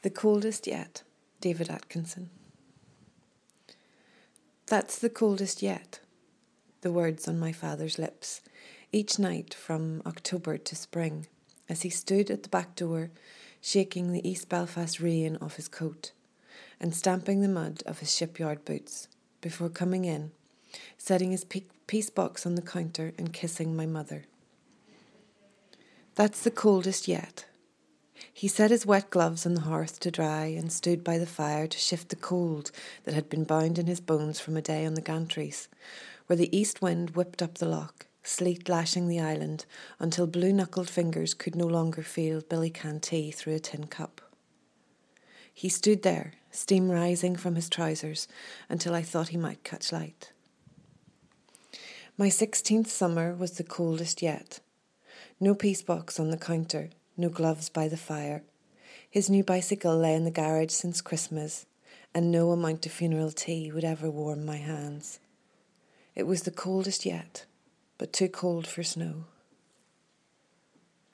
The coldest yet, David Atkinson. That's the coldest yet, the words on my father's lips, each night from October to spring, as he stood at the back door, shaking the East Belfast rain off his coat and stamping the mud of his shipyard boots, before coming in, setting his piece box on the counter and kissing my mother. That's the coldest yet. He set his wet gloves on the hearth to dry and stood by the fire to shift the cold that had been bound in his bones from a day on the gantries, where the east wind whipped up the loch, sleet lashing the island until blue-knuckled fingers could no longer feel billy-can tea through a tin cup. He stood there, steam rising from his trousers, until I thought he might catch light. My 16th summer was the coldest yet. No piece box on the counter, no gloves by the fire. His new bicycle lay in the garage since Christmas, and no amount of funeral tea would ever warm my hands. It was the coldest yet, but too cold for snow.